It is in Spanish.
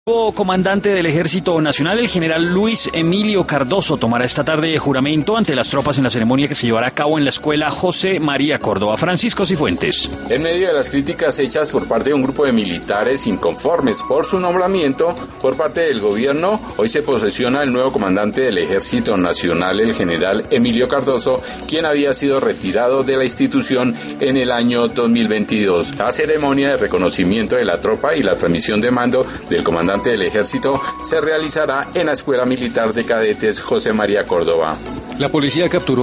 El nuevo comandante del Ejército Nacional, el general Luis Emilio Cardoso, tomará esta tarde juramento ante las tropas en la ceremonia que se llevará a cabo en la escuela José María Córdoba. Francisco Cifuentes. En medio de las críticas hechas por parte de un grupo de militares inconformes por su nombramiento por parte del gobierno, hoy se posesiona el nuevo comandante del Ejército Nacional, el general Emilio Cardoso, quien había sido retirado de la institución en el año 2022. La ceremonia de reconocimiento de la tropa y la transmisión de mando del comandante del Ejército se realizará en la Escuela Militar de Cadetes José María Córdoba. La policía capturó